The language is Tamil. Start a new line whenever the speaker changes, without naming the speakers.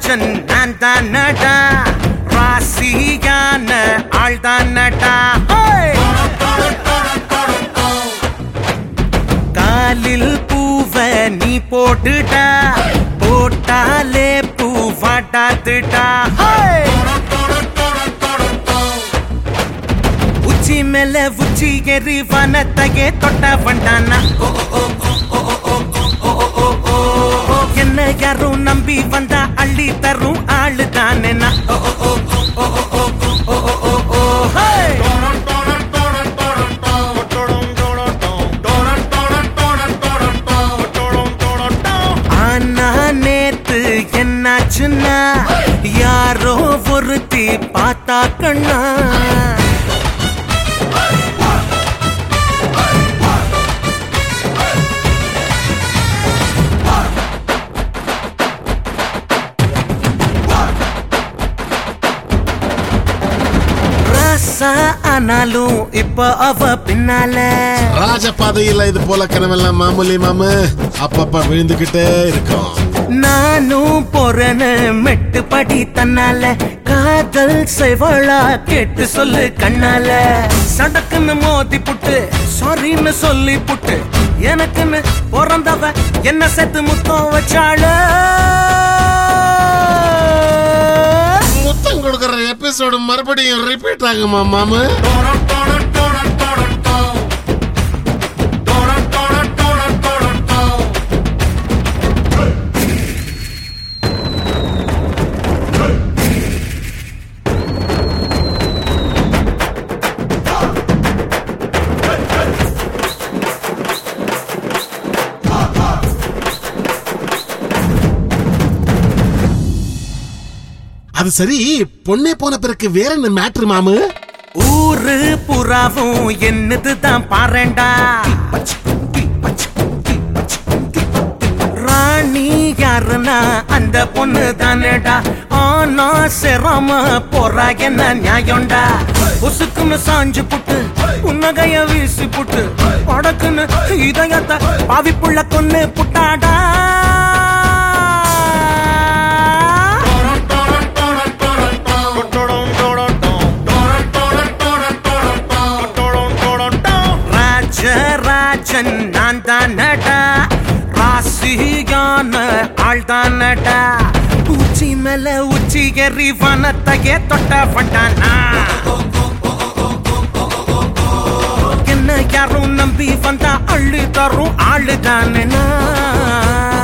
ராஜன் நான் தானடா ராசியான ஆள் தானடா காலில் பூவ நீ போட்டுடா போட்டாலே பூவாட்டாத்துடா உச்சி மேல உச்சி எறி வனத்தையே தொட்ட வண்டானா என்ன யாரும் நம்பி வந்தா அள்ளி தரும் ஆளு தானே ஆனா நேத்து என்னாச்சுன்னா யாரோ ஒருத்தி பார்த்தா கண்ணா ஆனாலும் இப்ப அவ பின்னால
ராஜபாதையில இது போல கனவெல்லாம் மாமூலி மாமு அப்பப்ப விழுந்துகிட்டே இருக்கும்
நானும் போறேன்னு மெட்டு படி தன்னால காதல் செய்வளா கேட்டு சொல்லு கண்ணால சடக்குன்னு மோதி புட்டு சாரின்னு சொல்லி புட்டு எனக்குன்னு பிறந்தவ என்ன சேர்த்து முத்தம் வச்சாள
முத்தம் கொடுக்கற எபிசோடு மறுபடியும் ரிப்பீட் ஆகுமா மாமு அது சரி பொண்ணே போன பிறகு வேற என்ன மேட்ரு மாமு
ஊரு புறாவும் என்னதுதான் பாருண்டா ராணி யாருன்னா அந்த பொண்ணு தானேடா ஆனா சிரம போறா என்ன நியாயம்டா உசுக்குன்னு சாஞ்சு புட்டு புன்னகைய வீசி புட்டு படக்குன்னு இதயத்தை பாவிப்புள்ள கொன்னு புட்டாடா ராஜன் நான் தானடா ராசியான ஆள் தானடா உச்சி மேல உச்சி எறி வனத்தையே தொட்ட வண்டானா என்ன யாரும் நம்பி வந்தா அள்ளி தரும் ஆளு தானே